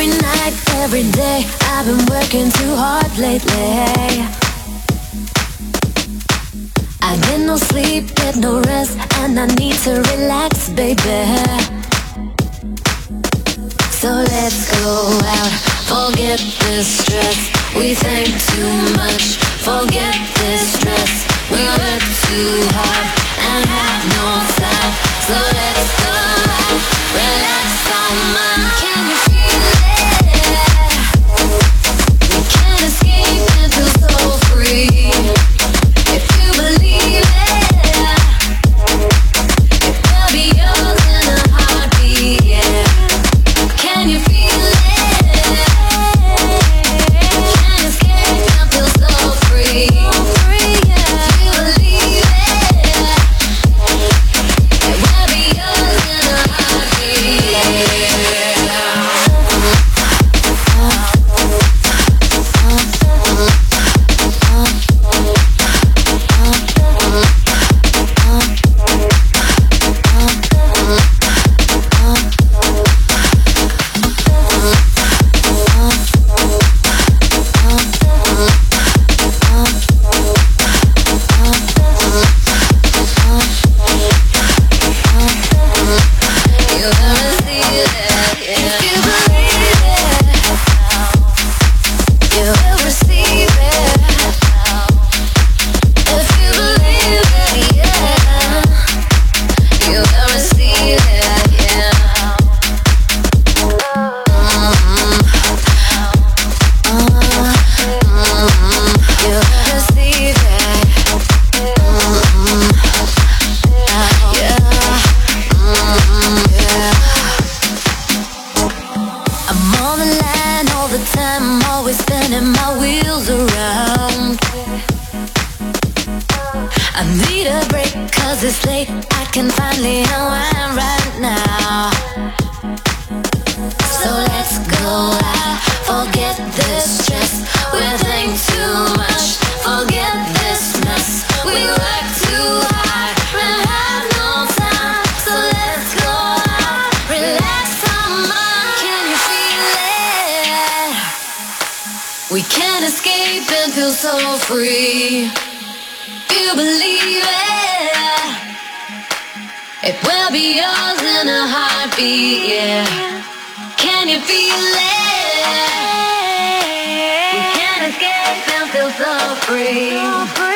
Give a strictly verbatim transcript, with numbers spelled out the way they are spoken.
Every night, every day, I've been working too hard lately. I get no sleep, get no rest, and I need to relax, baby. So let's go out, forget this stress. We think too much, forget this stress. We work too hard and have no time. So let's go out, relax our mind. Can you feel it? We can't escape and feel so free. If you believe it, it will be yours in a heartbeat, yeah. Can you feel it? Can't escape and feel so free. If you believe it, it will be yours in a heartbeat, yeah. You ever see that? Yeah. If you believe it, you will receive it. If you believe it, yeah, you will receive it, yeah. Mm-hmm. Mm-hmm. You will receive it. Mm-hmm. Yeah. Mm-hmm. Yeah. I'm on the line all the time, always spinning my wheels around. I need a break cause it's late, I can finally unwind right now. So let's go out, forget this stress. We think too much, forget this mess. We work too hard and have no time. So let's go out, relax our mind. Can you feel it? We can't escape and feel so free. You believe it, it will be yours in a heartbeat, yeah. Can you feel it? We can't escape and feel so free.